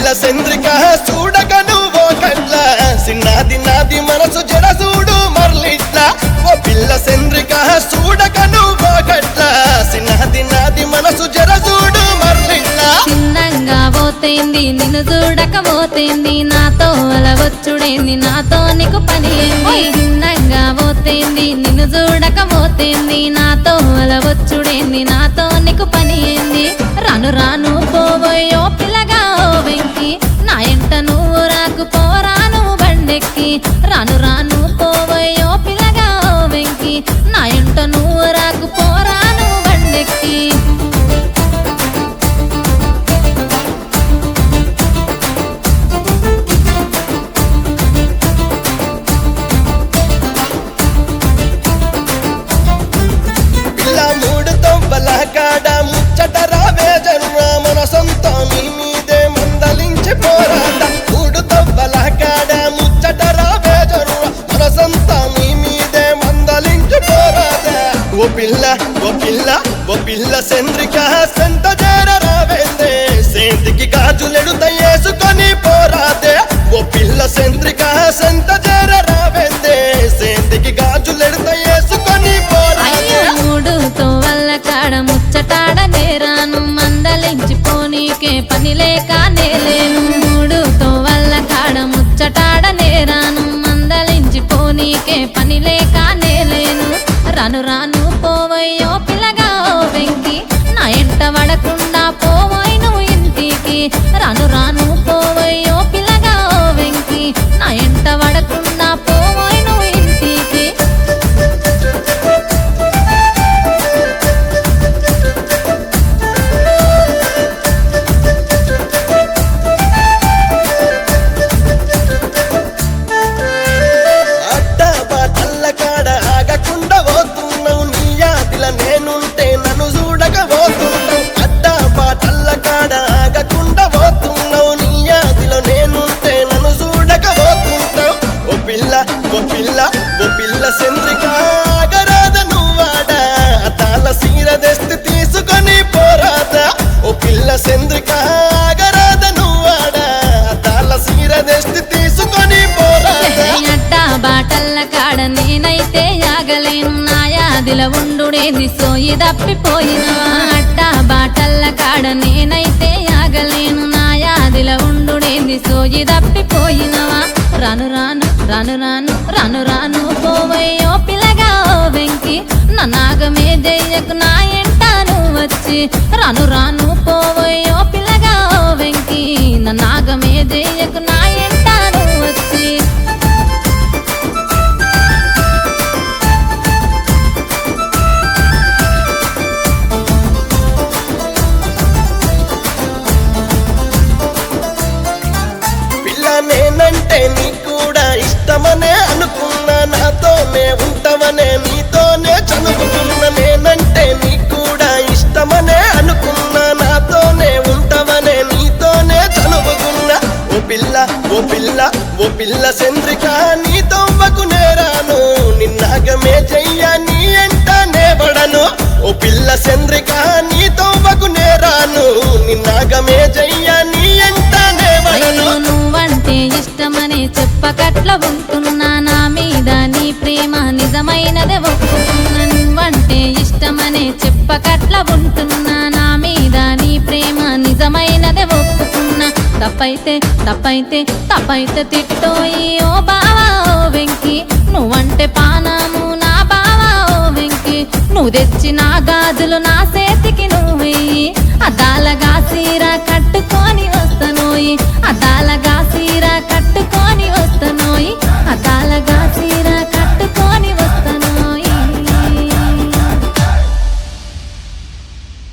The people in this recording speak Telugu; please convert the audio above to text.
చంద్రిక చూడక నువ్వో కట్ల సిన్నాది నాది మనసు జర చూడు మరలిట్లా ఓ పిల్ల చంద్రిక చూడక నువ్వో కట్ల సిన్నాది నాది మనసు జర చూడు మరలిట్లా చిన్నంగా పోతేంది నిన్ను చూడకపోతేంది నాతో అలవచ్చుడేంది నాతో నీకు పని ఏంది చిన్నంగా పోతేంది నిన్ను చూడకపోతేంది నాతో అలవచ్చుడేంది నాతో నీకు పని ఏంది రాను రాను పోవయ్యో పిల్లగా ఓ వెంకి నా ఎంట నువ్వు రాకు పోరాను బండెక్కి రాను రాను పోవయ్యో పిల్లగా ఓ వెంకి నా ఎంట నువ్వు రాకు పోరాను బండెక్కి పిల్ల మూడు తొవ్వల కాడ ముచ్చట రావే జన్మ మన సొంత నీ మీదే మందలించి పోరాట మూడు తొవ్వల కాడ ముచ్చట రావే జన్మ మన సొంత నీ మీదే మందలించి పోరాట ఓ పిల్ల ఓ పిల్ల ఓ పిల్ల చంద్రిక సంత చేర రావేందే సేంతికి గాజులెడుత వేసుకొని పోరాదే ఓ పిల్ల చంద్రిక సంత చేర రావేందే సేంతికి గాజులెడుత వేసుకొని పోరాదే మూడుతో వల్ల కాడ ముచ్చటాడ నేరాను మందలించి పోనీకే పని లేక నేలేను మూడుతో వల్ల కాడ ముచ్చటాడ నేరాను మందలించి పోనీకే పని లేక నేలేను రాను రాను పోవయ్యో పిల్లగా ఓ వెంకి నా ఎంట పడకుండా పోవోయ్ నువ్వు ఇంటికి రాను రాను పోవయ్యో పిల్లగా ఓ వెంకి నా ఎంట పడకుండా పోవోయ్ నువ్వు ఇంటికి అడ్డ బాటల్ల కాడ ఆగకుండా పోతున్నావు నీ యాదిల నేనుంటే నన్ను చూడక పోతున్నావు అడ్డ బాటల్ల కాడ ఆగకుండా పోతున్నావు నీ యాదిల నేనుంటే నన్ను చూడక పోతుంటావు ఓ పిల్ల ఓ పిల్ల ఓ పిల్ల చంద్రిక ఆగరాద నువ్వాడ తాళ సీర తెస్తే తీసుకొని పోరాదా ఓ పిల్ల చంద్రిక ఆగరాద నువ్వాడ తాళ సీర తెస్తే తీసుకొని పోరాదా అడ్డ బాటల్ల కాడ నేనైతే యాగలేను నా యాదిల ఉండుడేది సోయి తప్పిపోయినవా అడ్డ బాటల్ల కాడ నేనైతే యాగలేను నా యాదిల ఉండుడేది సోయి తప్పిపోయినవా రాను రాను రాను రాను రాను రాను పోవయ్యో పిల్లగా ఓ వెంకి నా నాగమే జయ్యకు నా ఎంట నువ్వు వచ్చి రాను రాను పోవయ్యో పిల్లగా ఓ వెంకి నా నాగమే జయ్యకు నా ఎంట నువ్వు వచ్చి పిల్ల నేనంటే నీకు కూడా ఇష్టమనే అనుకున్నా నాతోనే ఉంటావనే నీతోనే చదువుకున్నా నేనంటే నీకు కూడా ఇష్టమనే అనుకున్నా నాతోనే ఉంటావనే నీతోనే చదువుకున్నా ఓ పిల్ల ఓ పిల్ల ఓ పిల్ల చంద్రిక నీతో నేరాను నిన్నాగమే చెయ్య నీ ఎంటనే పడను ఓ పిల్ల చంద్రిక నీతో నేరాను నిన్నాగమే చెయ్య నీ ఎంటనే పడను అయ్యో నువ్వంటే ఇష్టమని చెప్పకట్ల ఉంటున్నా నా మీద నీ ప్రేమ నిజమైనదే ఒప్పుకున్నా నువ్వంటే ఇష్టమని చెప్పకట్ల ఉంటున్నా నా మీద నీ ప్రేమ నిజమైనదే ఒప్పుకున్నా తప్పైతే తప్పైతే తప్పైతే తిట్టోయి ఓ బావా ఓ వెంకి నువ్వంటే పానాము నా బావా ఓ వెంకి నువ్వు తెచ్చిన గాజులు నా చేతికి